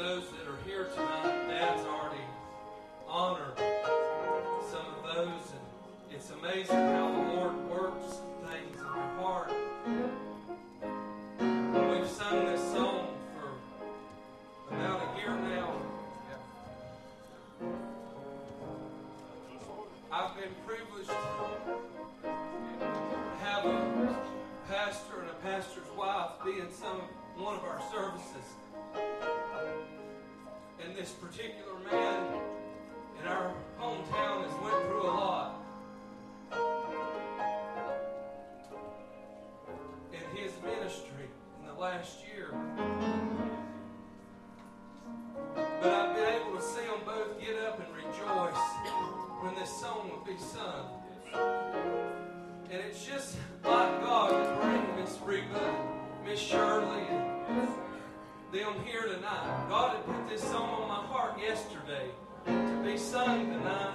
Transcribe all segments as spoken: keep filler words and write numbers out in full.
those that are here tonight, Dad's already honored some of those, and it's amazing how the Lord works things in your heart. We've sung this song for about a year now. I've been privileged to have a pastor and a pastor's wife be in some one of our services. And this particular man in our hometown has went through a lot. In his ministry in the last year. But I've been able to see them both get up and rejoice when this song would be sung. And it's just like God to bring Miss Reba, Miss Shirley, and them here tonight. God had put this song on my heart yesterday to be sung tonight.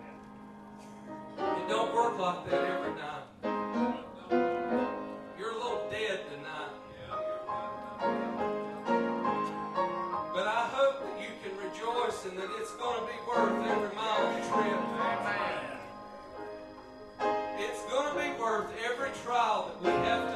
It don't work like that every night. You're a little dead tonight. But I hope that you can rejoice and that it's going to be worth every mile trip. Amen. It's going to be worth every trial that we have